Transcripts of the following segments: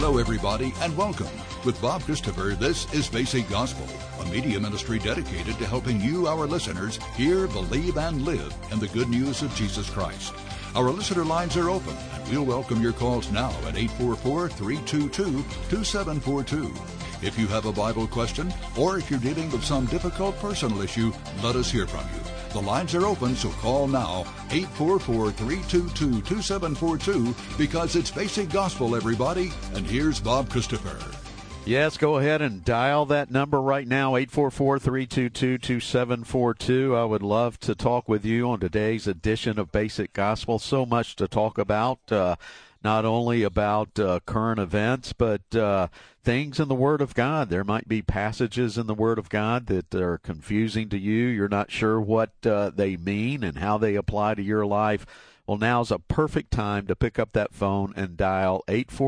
Hello, everybody, and welcome. With Bob Christopher, this is Basic Gospel, a media ministry dedicated to helping you, our listeners, hear, believe, and live in the good news of Jesus Christ. Our listener lines are open, and we'll welcome your calls now at 844-322-2742. If you have a Bible question, or if you're dealing with some difficult personal issue, let us hear from you. The lines are open, so call now, 844-322-2742, because it's Basic Gospel, everybody. And here's Bob Christopher. Yes, go ahead and dial that number right now, 844-322-2742. I would love to talk with you on today's edition of Basic Gospel. So much to talk about, not only about current events, but things in the Word of God. There might be passages in the Word of God that are confusing to you. You're not sure what they mean and how they apply to your life. Well, now's a perfect time to pick up that phone and dial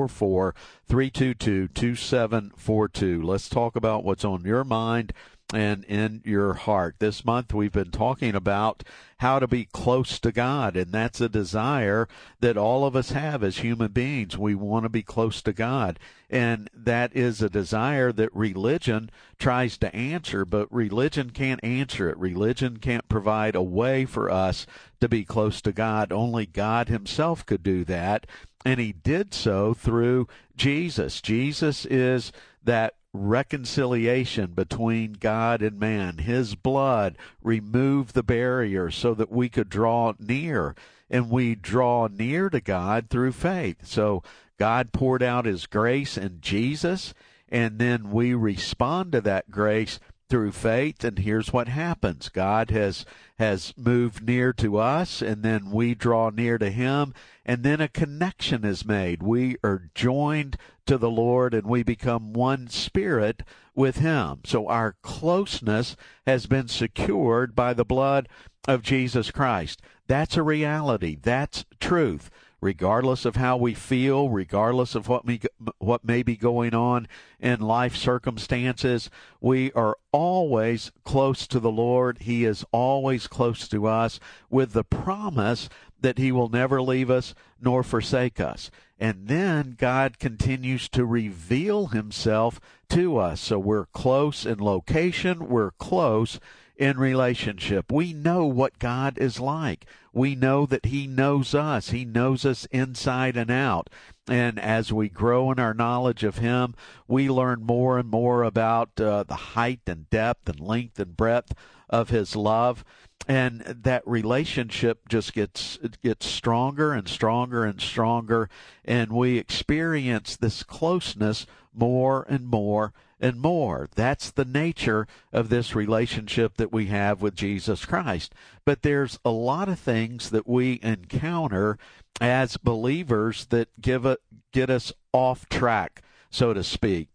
844-322-2742. Let's talk about what's on your mind and in your heart. This month we've been talking about how to be close to God, and that's a desire that all of us have as human beings. We want to be close to God, and that is a desire that religion tries to answer, but religion can't answer it. Religion can't provide a way for us to be close to God. Only God himself could do that, and he did so through Jesus. Jesus is that reconciliation between God and man. His blood removed the barrier so that we could draw near, and we draw near to God through faith. So God poured out his grace in Jesus, and then we respond to that grace through faith, and here's what happens. God has moved near to us, and then we draw near to him, and then a connection is made. We are joined to the Lord, and we become one spirit with him. So our closeness has been secured by the blood of Jesus Christ. That's a reality. That's truth. Regardless of how we feel, regardless of what may be going on in life circumstances, we are always close to the Lord. He is always close to us with the promise that he will never leave us nor forsake us. And then God continues to reveal himself to us. So we're close in location, we're close in relationship. We know what God is like. We know that he knows us. He knows us inside and out. And as we grow in our knowledge of him, we learn more and more about the height and depth and length and breadth of his love. And that relationship just gets stronger and stronger and stronger. And we experience this closeness more and more and more. That's the nature of this relationship that we have with Jesus Christ. But there's a lot of things that we encounter as believers that get us off track, so to speak,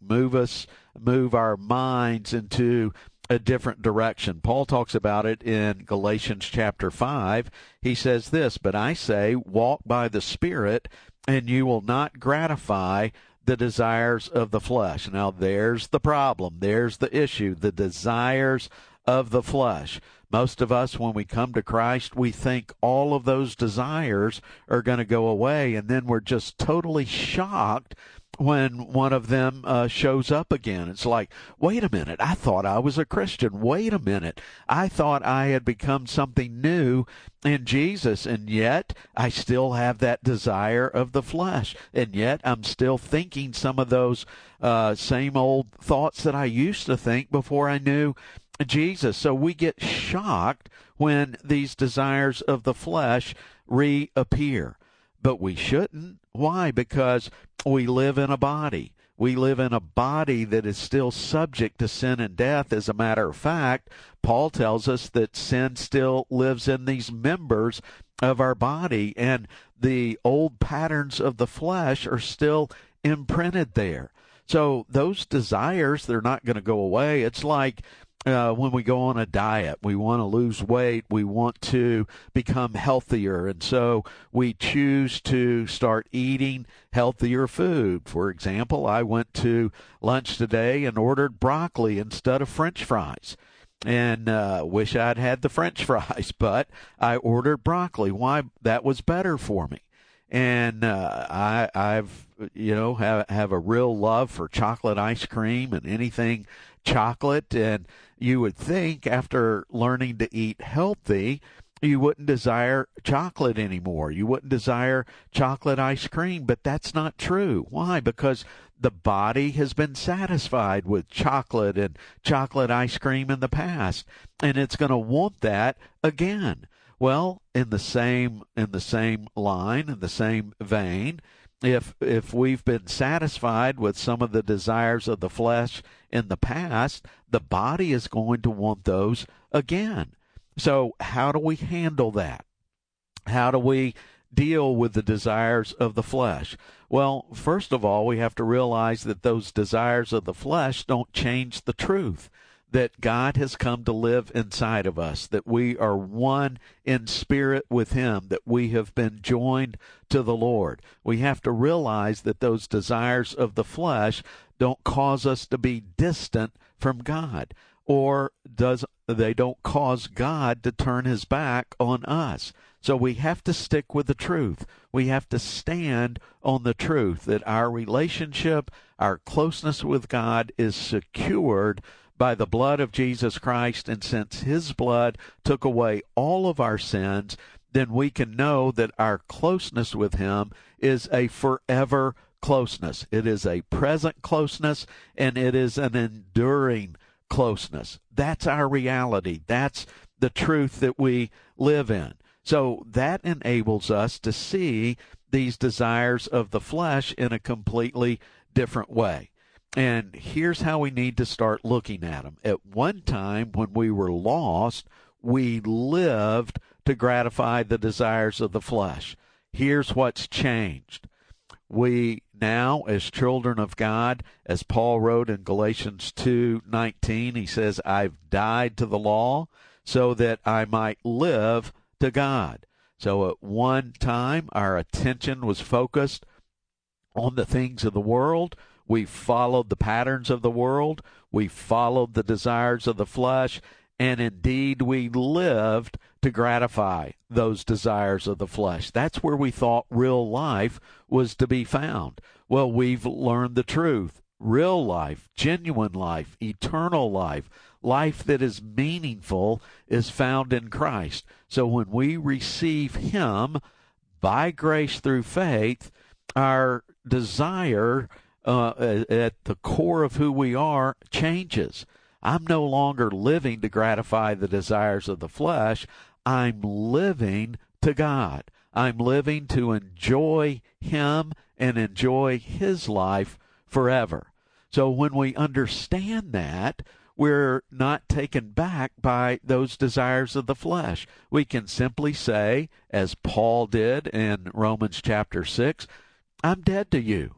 move our minds into a different direction. Paul talks about it in Galatians chapter 5. He says this, "But I say, walk by the Spirit, and you will not gratify the desires of the flesh." Now, there's the problem. There's the issue, the desires of the flesh. Most of us, when we come to Christ, we think all of those desires are going to go away, and then we're just totally shocked when one of them shows up again. It's like, wait a minute, I thought I was a Christian. Wait a minute, I thought I had become something new in Jesus, and yet I still have that desire of the flesh, and yet I'm still thinking some of those same old thoughts that I used to think before I knew Jesus. So we get shocked when these desires of the flesh reappear. But we shouldn't. Why? Because we live in a body. We live in a body that is still subject to sin and death. As a matter of fact, Paul tells us that sin still lives in these members of our body, and the old patterns of the flesh are still imprinted there. So those desires, they're not going to go away. It's like when we go on a diet, we want to lose weight, we want to become healthier, and so we choose to start eating healthier food. For example, I went to lunch today and ordered broccoli instead of French fries. And wish I'd had the French fries, but I ordered broccoli. Why? That was better for me. and I've have a real love for chocolate ice cream and anything chocolate, and you would think after learning to eat healthy, you wouldn't desire chocolate anymore. You wouldn't desire chocolate ice cream, but that's not true. Why? Because the body has been satisfied with chocolate and chocolate ice cream in the past, and it's going to want that again. Well, in the same line, in the same vein, if we've been satisfied with some of the desires of the flesh in the past, the body is going to want those again. So how do we handle that? How do we deal with the desires of the flesh? Well, first of all, we have to realize that those desires of the flesh don't change the truth that God has come to live inside of us, that we are one in spirit with Him, that we have been joined to the Lord. We have to realize that those desires of the flesh don't cause us to be distant from God, or they don't cause God to turn His back on us. So we have to stick with the truth. We have to stand on the truth that our relationship, our closeness with God is secured by the blood of Jesus Christ, and since His blood took away all of our sins, then we can know that our closeness with Him is a forever closeness. It is a present closeness, and it is an enduring closeness. That's our reality. That's the truth that we live in. So that enables us to see these desires of the flesh in a completely different way. And here's how we need to start looking at them. At one time, when we were lost, we lived to gratify the desires of the flesh. Here's what's changed. We now, as children of God, as Paul wrote in Galatians 2:19, he says, I've died to the law so that I might live to God. So at one time, our attention was focused on the things of the world. We followed the patterns of the world. We followed the desires of the flesh. And indeed, we lived to gratify those desires of the flesh. That's where we thought real life was to be found. Well, we've learned the truth. Real life, genuine life, eternal life, life that is meaningful is found in Christ. So when we receive Him by grace through faith, our desire at the core of who we are changes. I'm no longer living to gratify the desires of the flesh. I'm living to God. I'm living to enjoy Him and enjoy His life forever. So when we understand that, we're not taken back by those desires of the flesh. We can simply say, as Paul did in Romans chapter 6, I'm dead to you.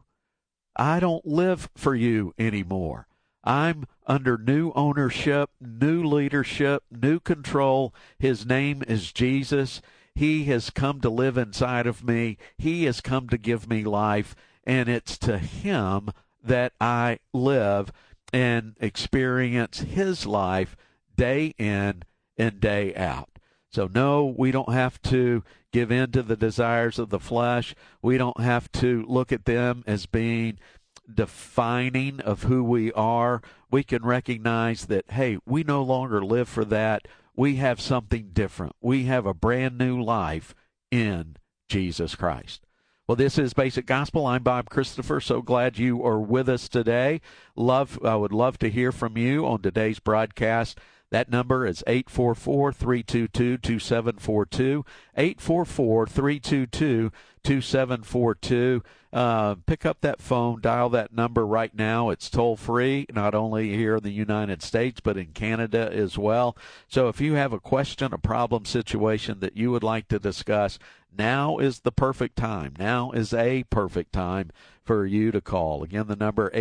I don't live for you anymore. I'm under new ownership, new leadership, new control. His name is Jesus. He has come to live inside of me. He has come to give me life, and it's to Him that I live and experience His life day in and day out. So no, we don't have to give in to the desires of the flesh. We don't have to look at them as being defining of who we are. We can recognize that, hey, we no longer live for that. We have something different. We have a brand new life in Jesus Christ. Well, this is Basic Gospel. I'm Bob Christopher. So glad you are with us today. I would love to hear from you on today's broadcast. That number is 844-322-2742, 844-322-2742. Pick up that phone, dial that number right now. It's toll-free, not only here in the United States, but in Canada as well. So if you have a question, a problem situation that you would like to discuss, now is the perfect time. Now is a perfect time for you to call. Again, the number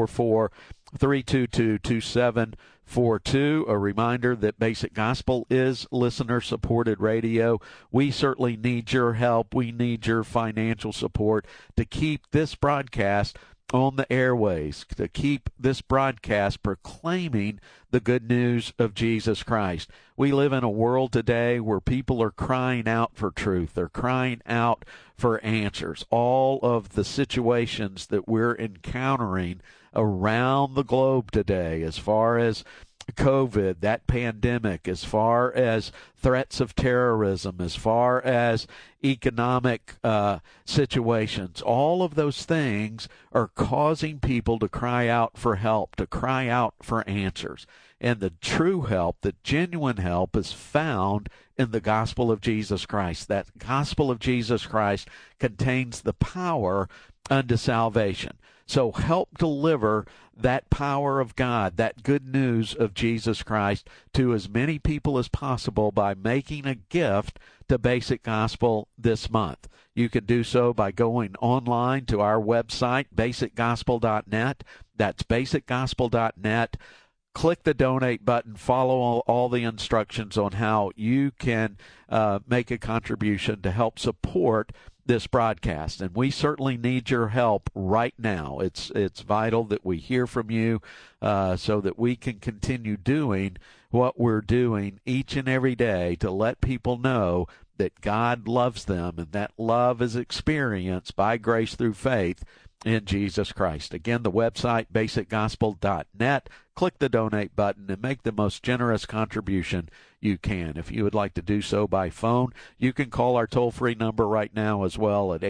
844-322-2742. A reminder that Basic Gospel is listener-supported radio. We certainly need your help. We need your financial support to keep this broadcast on the airways, to keep this broadcast proclaiming the good news of Jesus Christ. We live in a world today where people are crying out for truth. They're crying out for answers. All of the situations that we're encountering around the globe today, as far as COVID, that pandemic, as far as threats of terrorism, as far as economic situations, all of those things are causing people to cry out for help, to cry out for answers. And the true help, the genuine help, is found in the gospel of Jesus Christ. That gospel of Jesus Christ contains the power unto salvation. So help deliver that power of God, that good news of Jesus Christ, to as many people as possible by making a gift to Basic Gospel this month. You can do so by going online to our website, basicgospel.net. That's basicgospel.net. Click the donate button, follow all the instructions on how you can make a contribution to help support this broadcast. And we certainly need your help right now. It's vital that we hear from you so that we can continue doing what we're doing each and every day to let people know that God loves them, and that love is experienced by grace through faith in Jesus Christ. Again, the website, basicgospel.net. Click the donate button and make the most generous contribution you can. If you would like to do so by phone, you can call our toll-free number right now as well at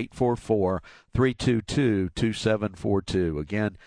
844-322-2742. Again,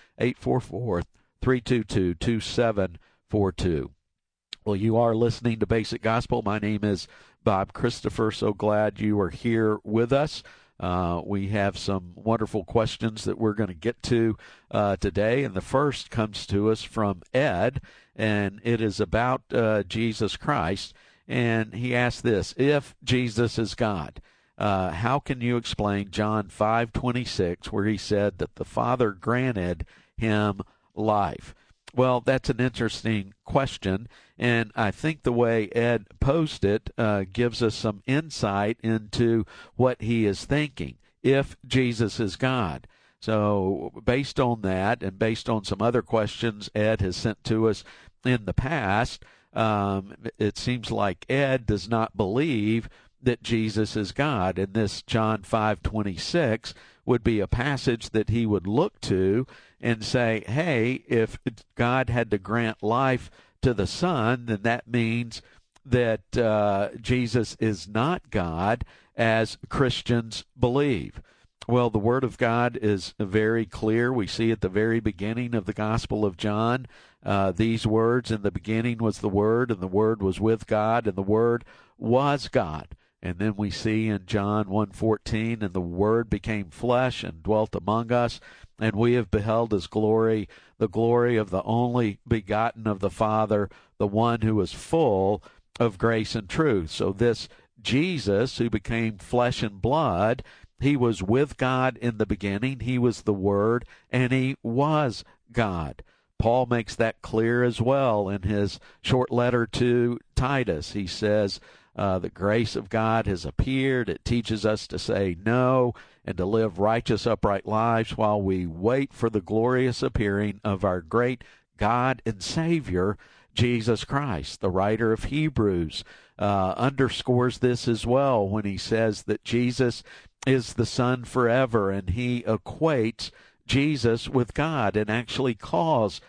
844-322-2742. Well, you are listening to Basic Gospel. My name is Bob Christopher. So glad you are here with us. We have some wonderful questions that we're going to get to today, and the first comes to us from Ed, and it is about Jesus Christ, and he asked this: if Jesus is God, how can you explain John 5:26, where he said that the Father granted him life? Well, that's an interesting question, and I think the way Ed posed it gives us some insight into what he is thinking, if Jesus is God. So based on that, and based on some other questions Ed has sent to us in the past, it seems like Ed does not believe that Jesus is God, and this John 5:26 would be a passage that he would look to and say, hey, if God had to grant life to the Son, then that means that Jesus is not God, as Christians believe. Well, the Word of God is very clear. We see at the very beginning of the Gospel of John these words: in the beginning was the Word, and the Word was with God, and the Word was God. And then we see in John 1:14, and the Word became flesh and dwelt among us, and we have beheld his glory, the glory of the only begotten of the Father, the one who is full of grace and truth. So this Jesus, who became flesh and blood, he was with God in the beginning, he was the Word, and he was God. Paul makes that clear as well in his short letter to Titus. He says, the grace of God has appeared. It teaches us to say no and to live righteous, upright lives while we wait for the glorious appearing of our great God and Savior, Jesus Christ. The writer of Hebrews underscores this as well when he says that Jesus is the Son forever, and he equates Jesus with God and actually calls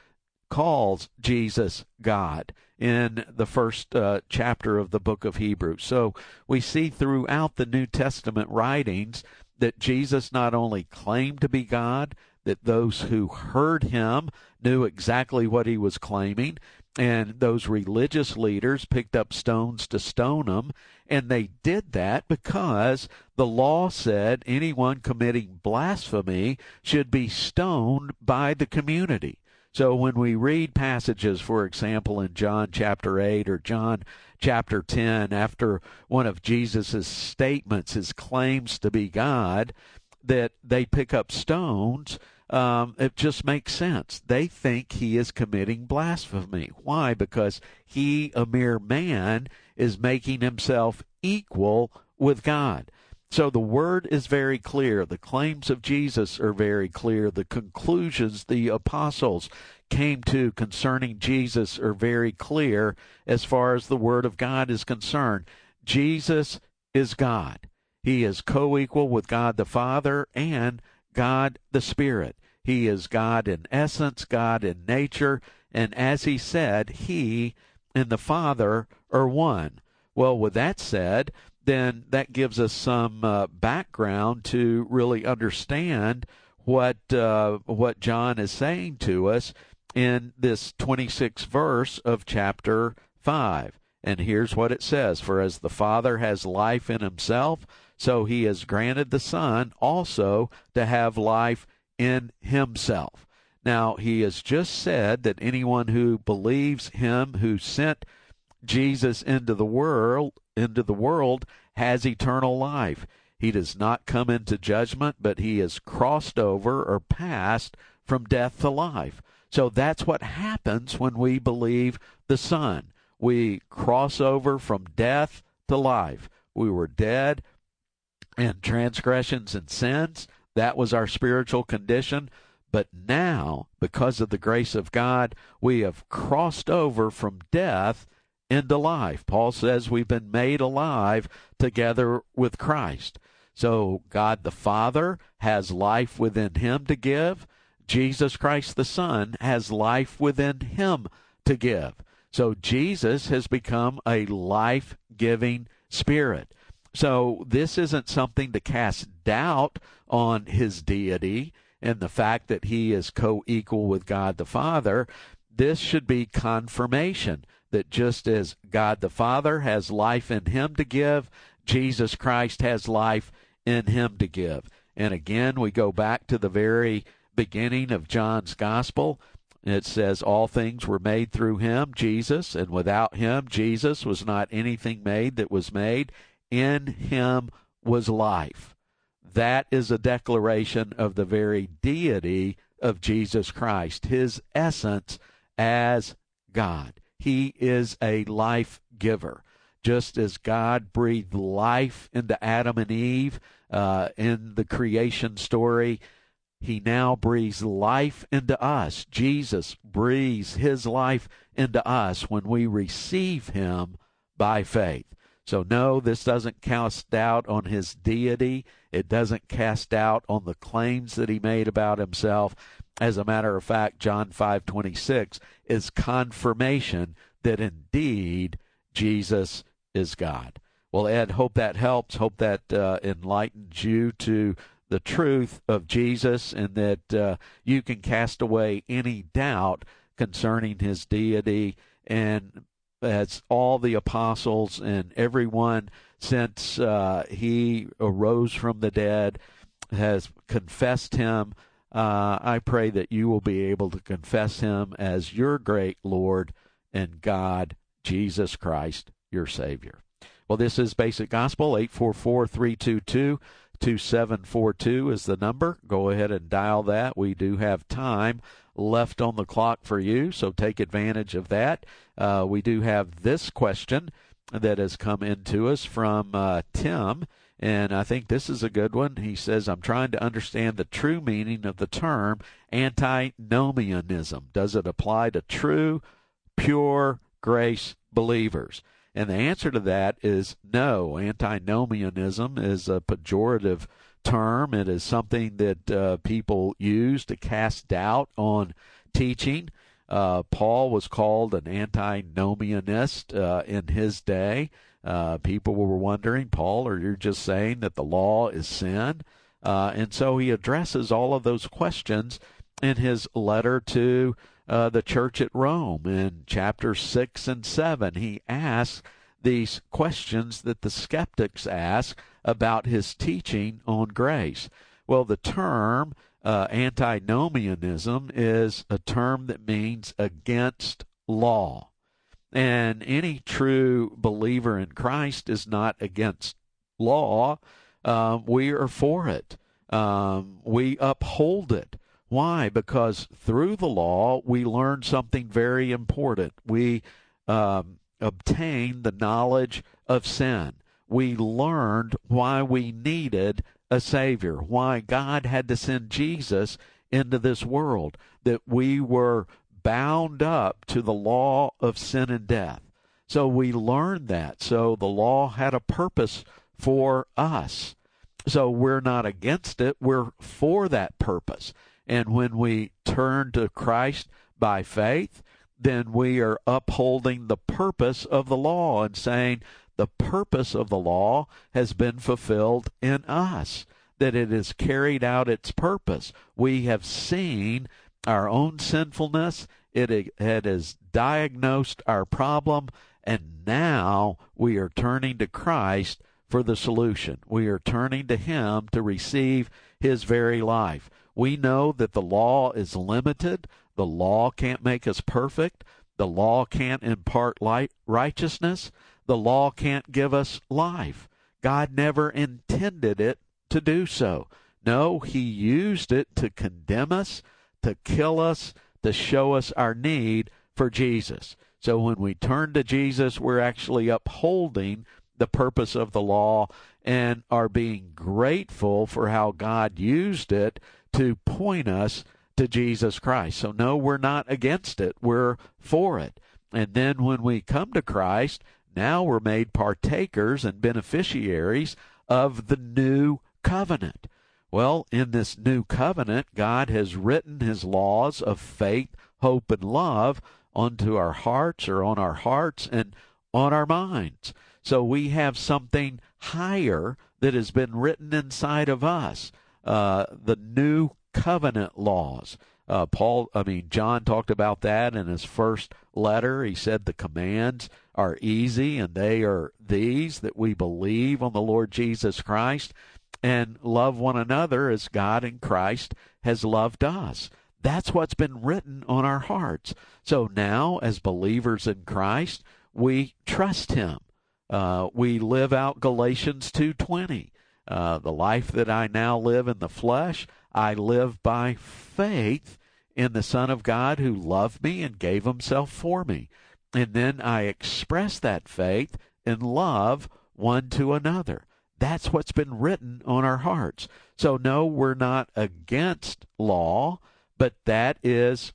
Jesus God in the first chapter of the book of Hebrews. So we see throughout the New Testament writings that Jesus not only claimed to be God, that those who heard him knew exactly what he was claiming, and those religious leaders picked up stones to stone him, and they did that because the law said anyone committing blasphemy should be stoned by the community. So when we read passages, for example, in John chapter 8 or John chapter 10, after one of Jesus' statements, his claims to be God, that they pick up stones, it just makes sense. They think he is committing blasphemy. Why? Because he, a mere man, is making himself equal with God. So the word is very clear. The claims of Jesus are very clear. The conclusions the apostles came to concerning Jesus are very clear as far as the word of God is concerned. Jesus is God. He is co-equal with God the Father and God the Spirit. He is God in essence, God in nature, and as he said, he and the Father are one. Well, with that said, then that gives us some background to really understand what John is saying to us in this 26th verse of chapter 5. And here's what it says: "For as the Father has life in himself, so he has granted the Son also to have life in himself." Now, he has just said that anyone who believes him who sent Jesus into the world has eternal life. He does not come into judgment, but he is crossed over or passed from death to life. So that's what happens when we believe the Son. We cross over from death to life. We were dead in transgressions and sins. That was our spiritual condition. But now, because of the grace of God, we have crossed over from death into life. Paul says we've been made alive together with Christ. So God the Father has life within him to give. Jesus Christ the Son has life within him to give. So Jesus has become a life-giving spirit. So this isn't something to cast doubt on his deity and the fact that he is co-equal with God the Father. This should be confirmation that just as God the Father has life in him to give, Jesus Christ has life in him to give. And again, we go back to the very beginning of John's Gospel. It says, "All things were made through him," Jesus, "and without him," Jesus, "was not anything made that was made. In him was life." That is a declaration of the very deity of Jesus Christ, his essence as God. He is a life giver. Just as God breathed life into Adam and Eve in the creation story, he now breathes life into us. Jesus breathes his life into us when we receive him by faith. So no, this doesn't cast doubt on his deity. It doesn't cast doubt on the claims that he made about himself. As a matter of fact, John 5:26 is confirmation that indeed Jesus is God. Well, Ed, hope that helps. Hope that enlightens you to the truth of Jesus, and that you can cast away any doubt concerning his deity. And as all the apostles and everyone since he arose from the dead has confessed him, I pray that you will be able to confess him as your great Lord and God, Jesus Christ, your Savior. Well, this is Basic Gospel. 844-322-2742 is the number. Go ahead and dial that. We do have time left on the clock for you, so take advantage of that. We do have this question that has come into us from Tim, and I think this is a good one. He says, "I'm trying to understand the true meaning of the term antinomianism. Does it apply to true, pure grace believers?" And the answer to that is no. Antinomianism is a pejorative term. It is something that people use to cast doubt on teaching. Paul was called an antinomianist in his day. People were wondering, "Paul, are you just saying that the law is sin?" And so he addresses all of those questions in his letter to the church at Rome. In chapters 6 and 7, he asks these questions that the skeptics ask about his teaching on grace. Well, the term antinomianism is a term that means against law. And any true believer in Christ is not against law. We are for it. We uphold it. Why? Because through the law, we learn something very important. We obtain the knowledge of sin. we learned why we needed a Savior, why God had to send Jesus into this world, that we were bound up to the law of sin and death. So we learned that. So the law had a purpose for us. So we're not against it. We're for that purpose. And when we turn to Christ by faith, then we are upholding the purpose of the law and saying the purpose of the law has been fulfilled in us, that it has carried out its purpose. We have seen our own sinfulness. It has diagnosed our problem, and now we are turning to Christ for the solution. We are turning to Him to receive His very life. We know that the law is limited. The law can't make us perfect. The law can't impart righteousness. The law can't give us life. God never intended it to do so. No, He used it to condemn us, to kill us, to show us our need for Jesus. So when we turn to Jesus, we're actually upholding the purpose of the law and are being grateful for how God used it to point us to Jesus Christ. So no, we're not against it. We're for it. And then when we come to Christ, now we're made partakers and beneficiaries of the new covenant. Well, in this new covenant, God has written His laws of faith, hope, and love onto our hearts, or on our hearts and on our minds. So we have something higher that has been written inside of us, the new covenant laws. John talked about that in his first letter. He said the commands are easy, and they are these, that we believe on the Lord Jesus Christ and love one another as God in Christ has loved us. That's what's been written on our hearts. So now, as believers in Christ, we trust Him. We live out Galatians 2:20. The life that I now live in the flesh, I live by faith in the Son of God who loved me and gave Himself for me. And then I express that faith in love one to another. That's what's been written on our hearts. So no, we're not against law, but that is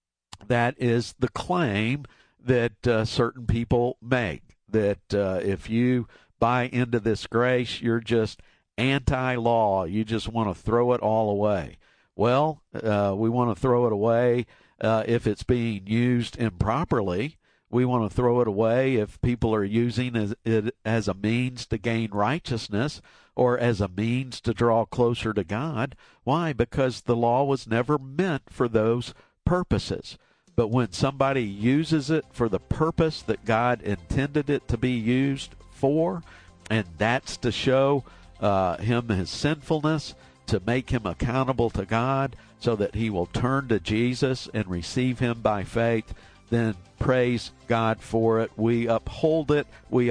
the claim that certain people make, that if you buy into this grace, you're just anti-law. You just want to throw it all away. Well, we want to throw it away if it's being used improperly. We want to throw it away if people are using it as a means to gain righteousness or as a means to draw closer to God. Why? Because the law was never meant for those purposes. But when somebody uses it for the purpose that God intended it to be used for, and that's to show him his sinfulness, to make him accountable to God so that he will turn to Jesus and receive Him by faith, then praise God for it. We uphold it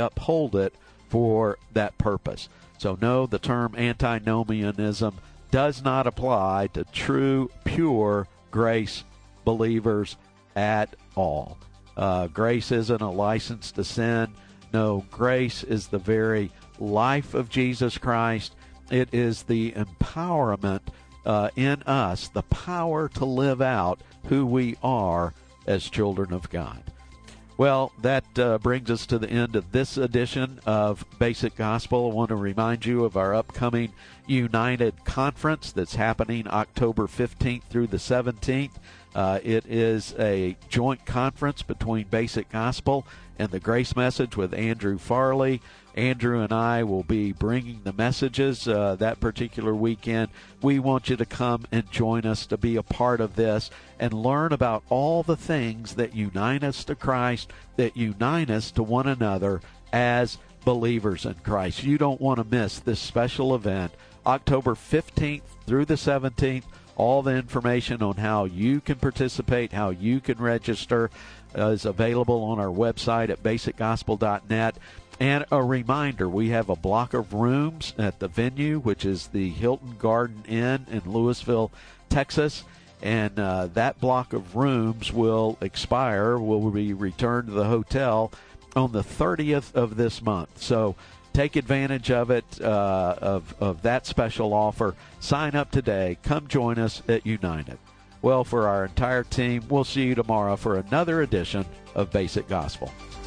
for that purpose. So no, the term antinomianism does not apply to true, pure grace believers at all. Grace isn't a license to sin. No, grace is the very life of Jesus Christ. It is the empowerment in us, the power to live out who we are as children of God. Well, that brings us to the end of this edition of Basic Gospel. I want to remind you of our upcoming United Conference that's happening October 15th through the 17th. It is a joint conference between Basic Gospel and the Grace Message with Andrew Farley. Andrew and I will be bringing the messages that particular weekend. We want you to come and join us to be a part of this and learn about all the things that unite us to Christ, that unite us to one another as believers in Christ. You don't want to miss this special event, October 15th through the 17th. All the information on how you can participate, how you can register, is available on our website at basicgospel.net. And a reminder, we have a block of rooms at the venue, which is the Hilton Garden Inn in Lewisville, Texas. And that block of rooms will expire, will be returned to the hotel on the 30th of this month. So Take advantage of it, of that special offer. Sign up today. Come join us at United. Well, for our entire team, we'll see you tomorrow for another edition of Basic Gospel.